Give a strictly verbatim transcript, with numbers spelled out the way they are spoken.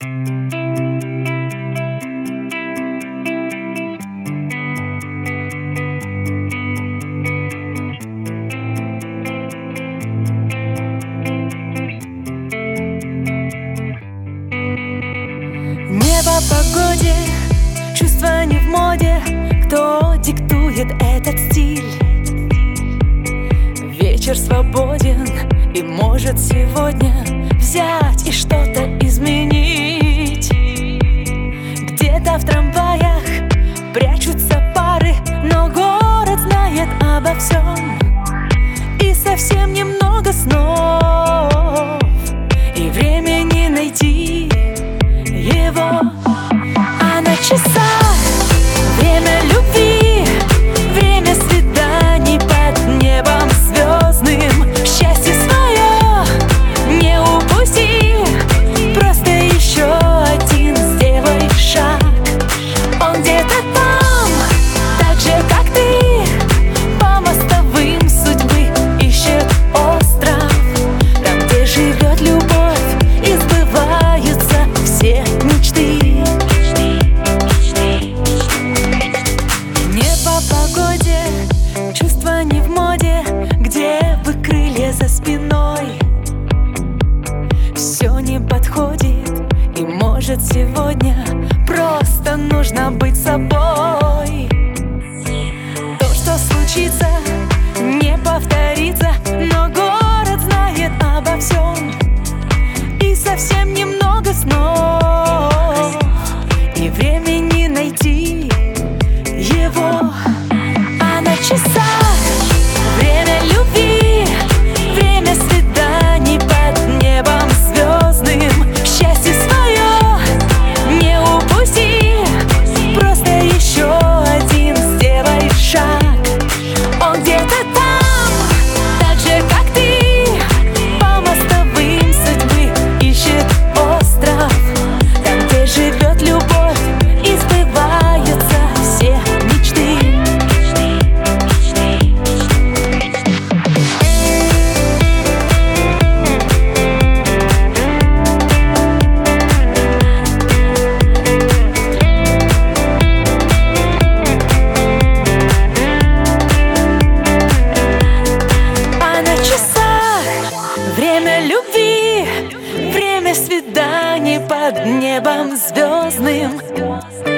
Не по погоде, чувства не в моде. Кто диктует этот стиль? Вечер свободен и может сегодня взять и что-то изменить. Где-то в трамваях прячутся пары, но город знает обо всем. И совсем немного снов, и времени найти его. А на часах время любви, время свиданий под небом звездным. Счастье свое не упусти, просто еще один сделай шаг. Он где-то там, так же как ты, по мостовым судьбы ищет остров. Там, где живет любовь и сбываются все мечты. Не по погоде, чувства не в моде. Где вы крылья за спиной? Все не подходит, и может сегодня просто нужно быть собой. То, что случится, не повторится, но город знает обо всем. И совсем немного снов, и времени найти его. А на часах время любви, время свиданий под небом звездным. Счастье свое не упусти, просто еще один сделай шаг. Он где-то там, так же как ты, по мостовым судьбы ищет остров. Там, где живет любовь и сбываются все мечты. А на часах время любви, время свиданий под небом звездным.